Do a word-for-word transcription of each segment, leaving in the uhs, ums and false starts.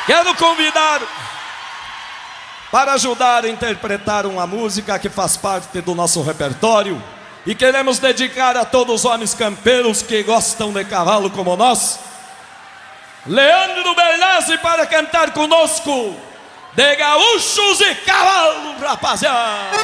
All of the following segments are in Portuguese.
Quero convidar para ajudar a interpretar uma música que faz parte do nosso repertório e queremos dedicar a todos os homens campeiros que gostam de cavalo como nós. Leandro Bernazzi para cantar conosco de gaúchos e cavalo, rapaziada.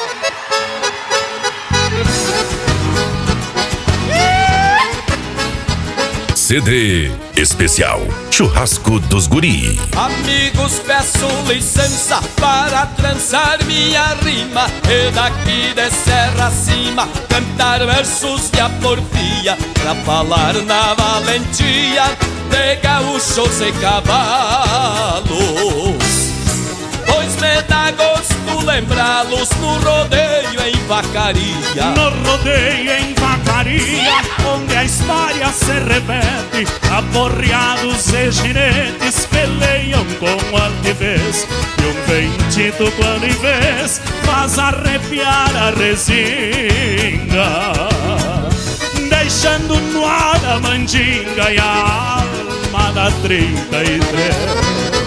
C D especial Churrasco dos Guri. Amigos, peço licença para trançar minha rima e daqui de serra acima cantar versos de aporfia pra falar na valentia de gaúchos e cavalos. Pois me dá gosto lembrá-los no rodeio em Vacaria. No rodeio em Vacaria, onde a história se repete, aporreados e ginetes peleiam com altivez, e um ventito quando em vez faz arrepiar a resina, deixando no ar a mandinga e a alma da trinta e três.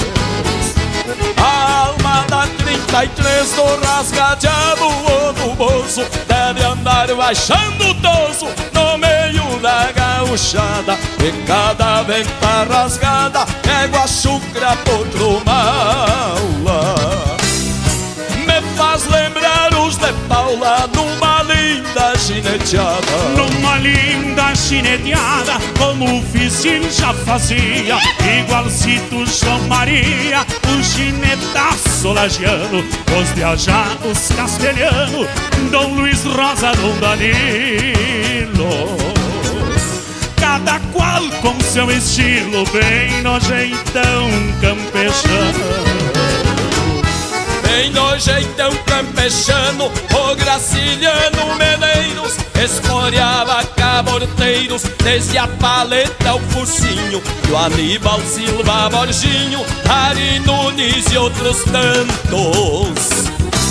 A alma da trinta e três do rasgadeado ou do bolso deve andar baixando o toso no meio da gauchada, e cada venta rasgada pega a chucra por maula. Me faz lembrar os de Paula numa linda gineteada. Numa linda gineteada, como o vizinho já fazia, igualcito João Maria, o ginetaço lagiano, os viajados castelhano, Dom Luiz Rosa, Dom Danilo. Cada qual com seu estilo, bem nojeitão campechano. Bem no jeitão campechano, o Graciliano Medeiros esporeava caborteiros desde a paleta ao focinho, e o Aníbal Silva Borginho, Ari Nunes e outros tantos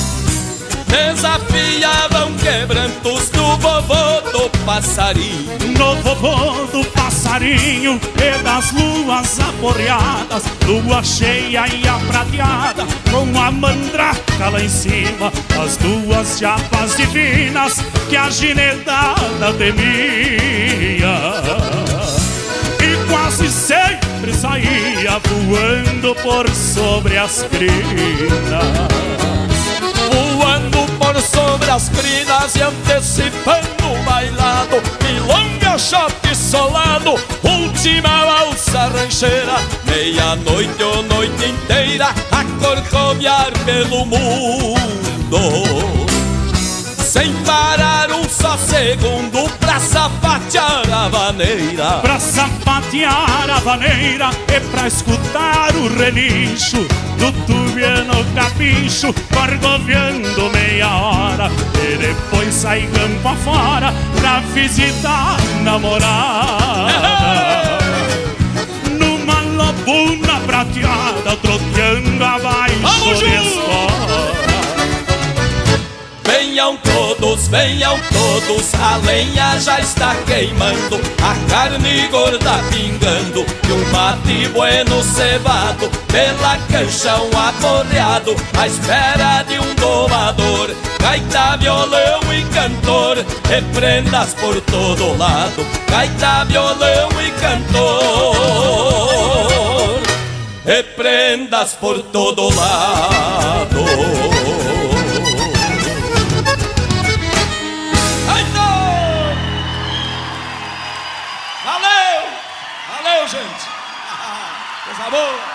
desafiavam quebrantos no vovô do passarinho. No vovô do passarinho e das luas aporreadas, lua cheia e a prateada, com a mandraca lá em cima, as duas chapas divinas que a ginetada temia, e quase sempre saía voando por sobre as crinas, voando por sobre as crinas e antecipando o bailado, milonga, choque solado, última valsa rancheira, meia-noite ou noite inteira a corcoviar pelo mundo, sem parar um só segundo pra sapatear a vaneira. Pra sapatear a vaneira e pra escutar o relincho do tubiano capricho, corcoviando meia hora, e depois sai campo afora pra visitar a namorada. Numa lobuna prateada, troteando abaixo de espora. Venham todos, venham todos, a lenha já está queimando, a carne gorda pingando, e um mate bueno cevado pela cancha um aporreado, à espera de um domador, gaita, violão e cantor, e prendas por todo lado, gaita, violão e cantor, e prendas por todo lado. Valeu, gente. Coisa boa.